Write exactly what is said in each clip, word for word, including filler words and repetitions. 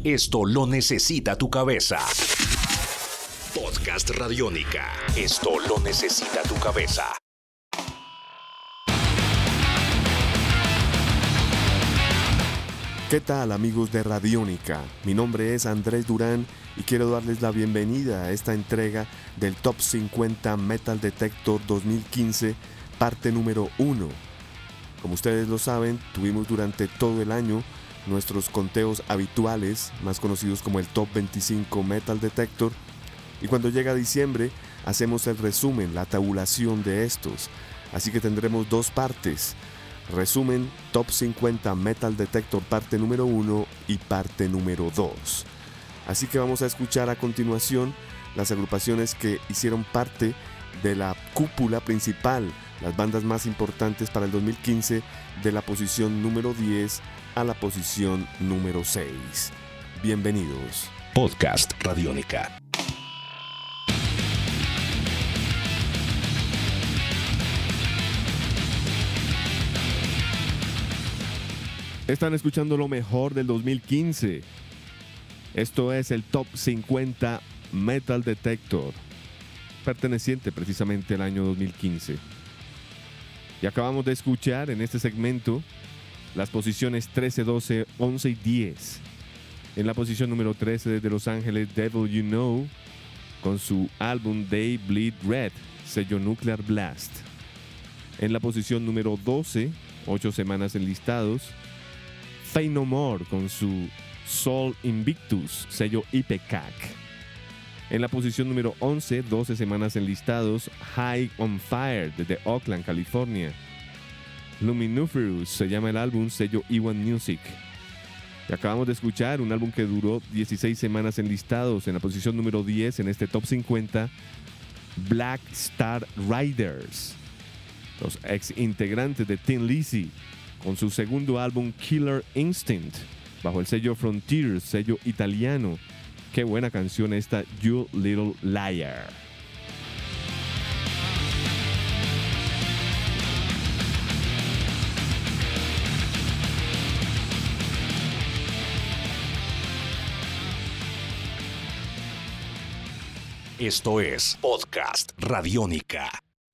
Esto lo necesita tu cabeza. Podcast Radiónica. Esto lo necesita tu cabeza. ¿Qué tal, amigos de Radiónica? Mi nombre es Andrés Durán y quiero darles la bienvenida a esta entrega del Top cincuenta Metal Detector dos mil quince, parte número uno. Como ustedes lo saben, tuvimos durante todo el año nuestros conteos habituales, más conocidos como el Top veinticinco Metal Detector, y cuando llega diciembre hacemos el resumen, la tabulación de estos. Así que tendremos dos partes: resumen Top cincuenta Metal Detector parte número uno y parte número dos. Así que vamos a escuchar a continuación las agrupaciones que hicieron parte de la cúpula principal, las bandas más importantes para el dos mil quince, de la posición número diez a la posición número seis. Bienvenidos. Podcast Radiónica. Están escuchando lo mejor del dos mil quince. Esto es el Top cincuenta Metal Detector, perteneciente precisamente al año dos mil quince. Y acabamos de escuchar en este segmento las posiciones trece, doce, once y diez. En la posición número trece, desde Los Ángeles, Devil You Know, con su álbum They Bleed Red, sello Nuclear Blast. En la posición número doce, ocho semanas enlistados, Faith No More con su Soul Invictus, sello Ipecac. En la posición número once, doce semanas enlistados, High on Fire desde Oakland, California. Luminiferous se llama el álbum, sello E uno Music. Y acabamos de escuchar un álbum que duró dieciséis semanas enlistados. En la posición número diez en este Top cincuenta, Black Star Riders, los ex integrantes de Thin Lizzy, con su segundo álbum Killer Instinct, bajo el sello Frontiers, sello italiano. Qué buena canción esta, You Little Liar. Esto es Podcast Radiónica.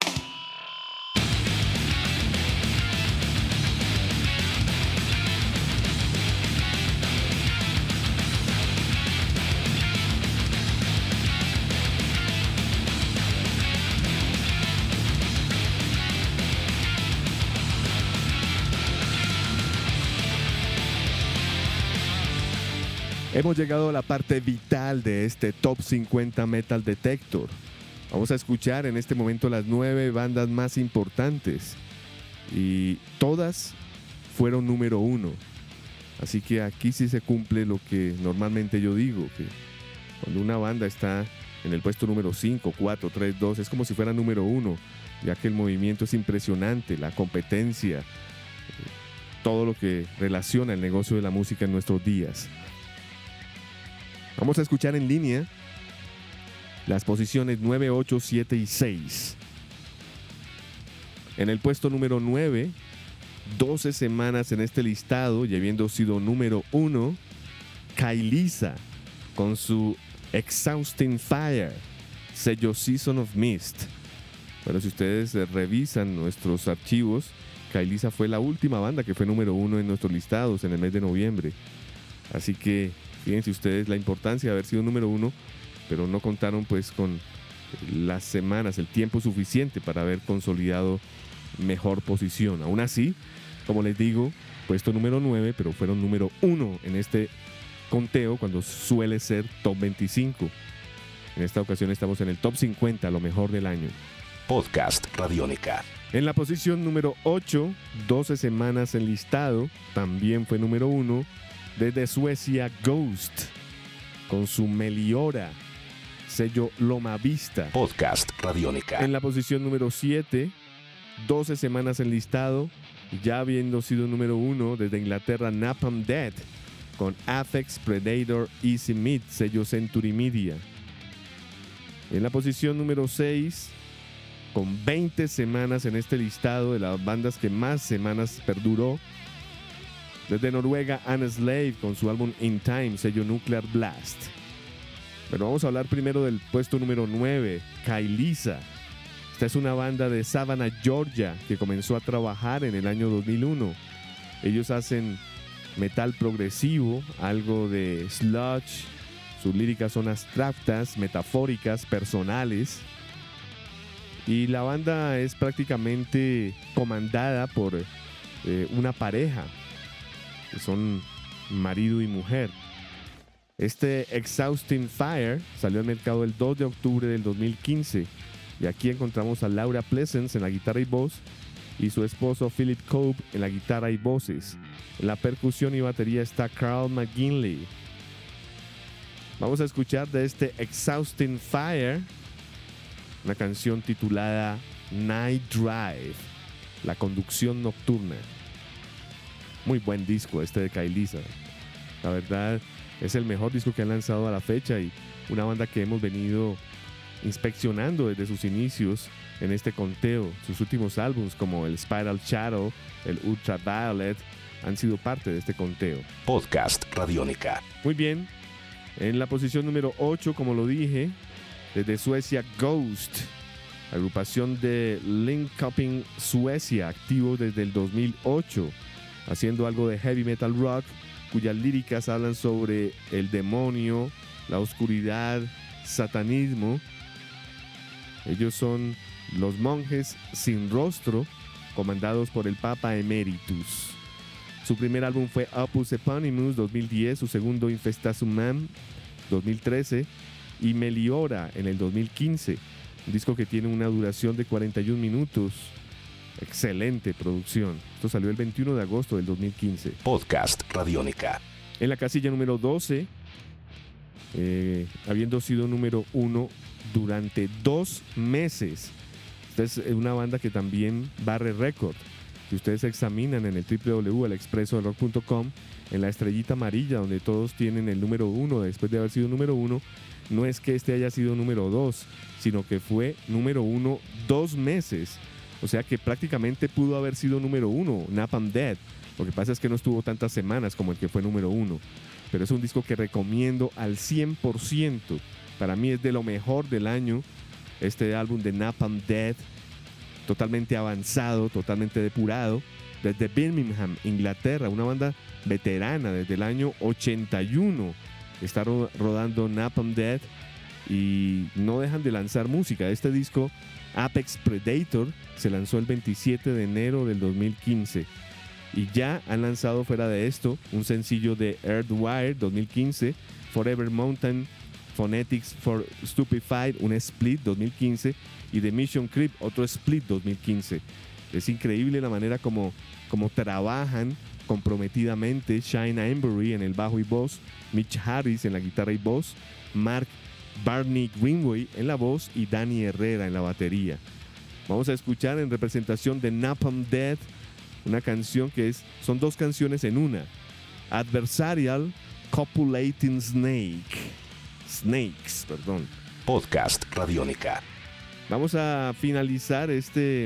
Hemos llegado a la parte vital de este Top cincuenta Metal Detector. Vamos a escuchar en este momento las nueve bandas más importantes. Y todas fueron número uno. Así que aquí sí se cumple lo que normalmente yo digo, que cuando una banda está en el puesto número cinco, cuatro, tres, dos, es como si fuera número uno, ya que el movimiento es impresionante, la competencia, todo lo que relaciona el negocio de la música en nuestros días. Vamos a escuchar en línea las posiciones nueve, ocho, siete y seis. En el puesto número nueve, doce semanas en este listado y habiendo sido número uno, Kailisa con su Exhausting Fire, sello Season of Mist. Pero si ustedes revisan nuestros archivos, Kailisa fue la última banda que fue número uno en nuestros listados en el mes de noviembre. Así que fíjense ustedes la importancia de haber sido número uno, pero no contaron pues con las semanas, el tiempo suficiente para haber consolidado mejor posición. Aún así, como les digo, puesto número nueve, pero fueron número uno en este conteo cuando suele ser Top veinticinco. En esta ocasión estamos en el Top cincuenta, lo mejor del año. Podcast Radiónica. En la posición número ocho, doce semanas enlistado, también fue número uno, desde Suecia, Ghost, con su Meliora, sello Loma Vista. Podcast Radiónica. En la posición número siete, doce semanas enlistado, ya habiendo sido número uno, desde Inglaterra, Napalm Death, con Aphex Predator Easy Meat, sello Century Media. En la posición número seis, con veinte semanas en este listado de las bandas que más semanas perduró, Desde Noruega, Enslaved con su álbum In Time, sello Nuclear Blast. Pero vamos a hablar primero del puesto número nueve, Kailisa. Esta es una banda de Savannah, Georgia, que comenzó a trabajar en el año dos mil uno. Ellos hacen metal progresivo, algo de sludge. Sus líricas son abstractas, metafóricas, personales. Y la banda es prácticamente comandada por eh, una pareja, que son marido y mujer. Este Exhausting Fire salió al mercado el dos de octubre del dos mil quince. Y aquí encontramos a Laura Pleasence en la guitarra y voz y su esposo Philip Cope en la guitarra y voces. En la percusión y batería está Carl McGinley. Vamos a escuchar de este Exhausting Fire una canción titulada Night Drive, la conducción nocturna. Muy buen disco este de Kailisa. La verdad es el mejor disco que han lanzado a la fecha y una banda que hemos venido inspeccionando desde sus inicios en este conteo. Sus últimos álbumes como el Spiral Shadow, el Ultraviolet han sido parte de este conteo. Podcast Radiónica. Muy bien, en la posición número ocho, como lo dije, desde Suecia, Ghost, agrupación de Linköping, Suecia, activo desde el dos mil ocho, haciendo algo de heavy metal rock, cuyas líricas hablan sobre el demonio, la oscuridad, satanismo. Ellos son los monjes sin rostro, comandados por el Papa Emeritus. Su primer álbum fue Opus Eponymous dos mil diez, su segundo Infestasumam dos mil trece y Meliora en el dos mil quince. Un disco que tiene una duración de cuarenta y un minutos. Excelente producción. Esto salió el veintiuno de agosto del dos mil quince. Podcast Radiónica. En la casilla número doce, eh, habiendo sido número uno durante dos meses. Esta es una banda que también barre récord. Si ustedes examinan en el doble u doble u doble u punto el expreso del rock punto com, en la estrellita amarilla donde todos tienen el número uno después de haber sido número uno, no es que este haya sido número dos, sino que fue número uno dos meses. O sea que prácticamente pudo haber sido número uno, Napalm Death. Lo que pasa es que no estuvo tantas semanas como el que fue número uno. Pero es un disco que recomiendo al cien por ciento. Para mí es de lo mejor del año. Este álbum de Napalm Death, totalmente avanzado, totalmente depurado. Desde Birmingham, Inglaterra, una banda veterana desde el año ochenta y uno. Está ro- rodando Napalm Death y no dejan de lanzar música. Este disco, Apex Predator, se lanzó el veintisiete de enero del dos mil quince. Y ya han lanzado fuera de esto un sencillo de Earthwire dos mil quince, Forever Mountain, Phonetics for Stupefied, un split dos mil quince, y The Mission Creep, otro split dos mil quince. Es increíble la manera como, como trabajan comprometidamente. Shine Embury en el bajo y voz, Mitch Harris en la guitarra y voz, Mark Barney Greenway en la voz y Danny Herrera en la batería. Vamos a escuchar en representación de Napalm Death una canción que es, son dos canciones en una. Adversarial Copulating Snake. Snakes, perdón. Podcast Radiónica. Vamos a finalizar este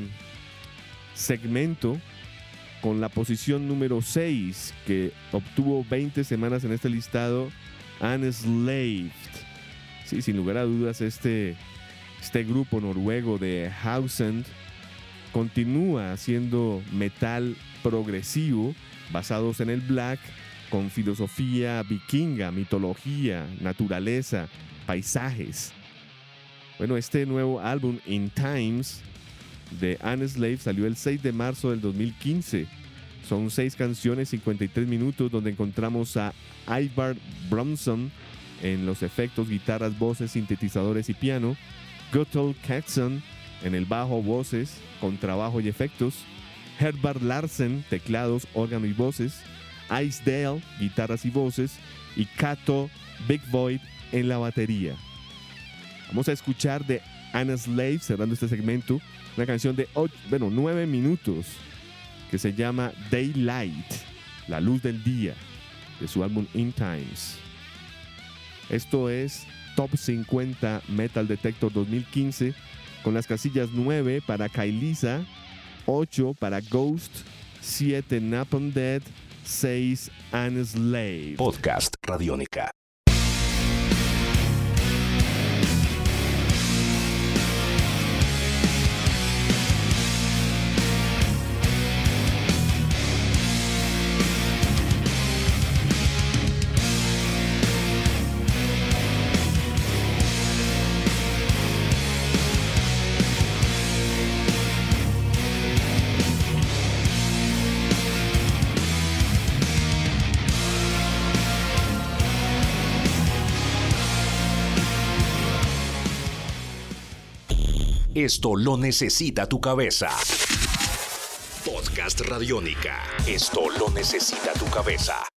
segmento con la posición número seis, que obtuvo veinte semanas en este listado, Enslaved. Sí, sin lugar a dudas, este, este grupo noruego de Hausend continúa haciendo metal progresivo basados en el black, con filosofía vikinga, mitología, naturaleza, paisajes. Bueno, este nuevo álbum, In Times, de Enslaved, salió el seis de marzo del dos mil quince. Son seis canciones, cincuenta y tres minutos, donde encontramos a Ivar Bromson en los efectos, guitarras, voces, sintetizadores y piano, Guttorm Knudsen en el bajo, voces, contrabajo y efectos, Herbert Larsen, teclados, órgano y voces, Ice Dale, guitarras y voces, y Kato Big Void en la batería. Vamos a escuchar de Enslaved, cerrando este segmento, una canción de ocho, bueno, nueve minutos que se llama Daylight, la luz del día, de su álbum In Times. Esto es Top cincuenta Metal Detector dos mil quince, con las casillas nueve para Kailisa, ocho para Ghost, siete Napalm Death, seis Enslaved. Podcast Radiónica. Esto lo necesita tu cabeza. Podcast Radiónica. Esto lo necesita tu cabeza.